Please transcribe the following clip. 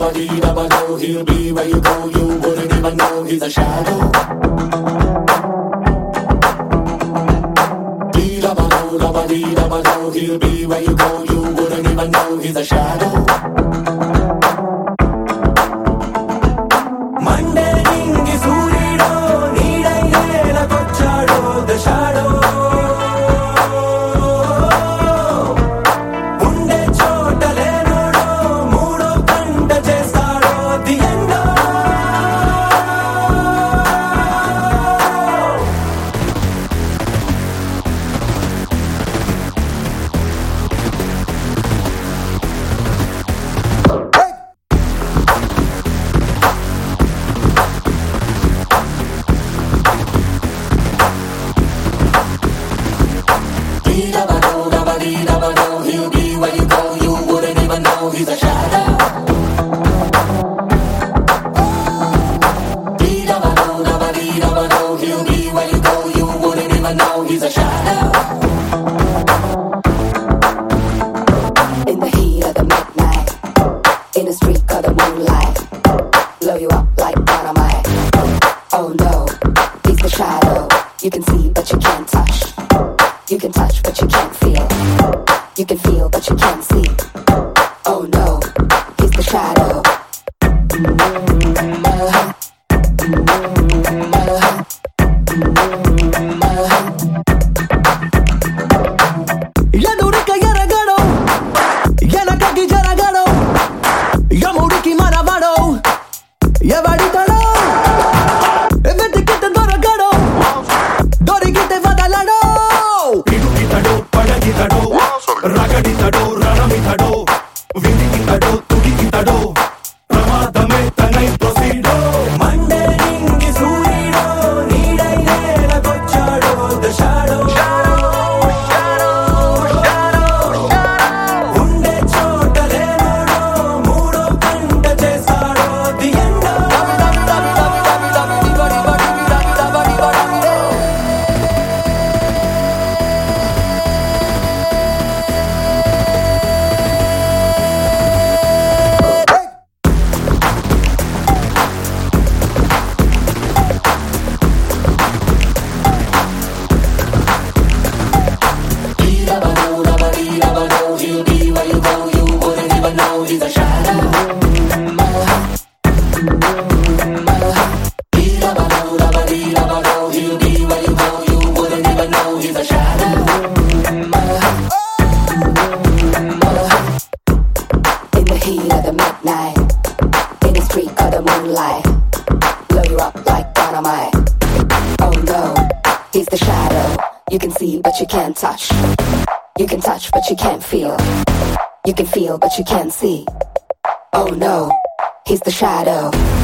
dabba-dee-dabba-do. He'll be where you go, you wouldn't even know he's a shadow. Dee-dabba-do, dabba-dee-dabba-do. He'll be where you go, you wouldn't even know he's a shadow. Monday ningi surido, needai hela kochado, the shadow. He'll be where you go, you wouldn't even know he's a shadow. Dee-dabba-do, he'll be where you go, you wouldn't even know he's a shadow. In the heat of the midnight, in the streak of the moonlight, blow you up like dynamite. Oh no, he's the shadow. You can see but you can't touch. You can touch but you can't feel. You can feel but you can't see. Oh no, he's the shadow. ఎదురిక ఎరగడు ఎనకకి జరగడు యముడికి మనవడు ఎవడితడు వెతికితే దొరకడు దొరికితే వదలడు ఇడుకితడు పడగితడు రగడితడు రణమితడు వినికితడు తుడికితడు ప్రమాదమే తనై ప్రొసీడో Monday నింగి సూర్యుడో నీడై నేలకొచ్చాడో the shadow ఉండే చోట లేనోడో మూడో కంట చేస్తాడో ది ఎండో He'll be where you go, you wouldn't even know he's a shadow. Dee-dabba-do, he'll be where you go, you wouldn't even know he's a shadow. In the heat of the midnight, in the streak of the moonlight, blow you up like dynamite. Oh no, he's the shadow. You can see but you can't touch. You can touch but you can't feel. You can feel but you can't see. Oh no, he's the shadow.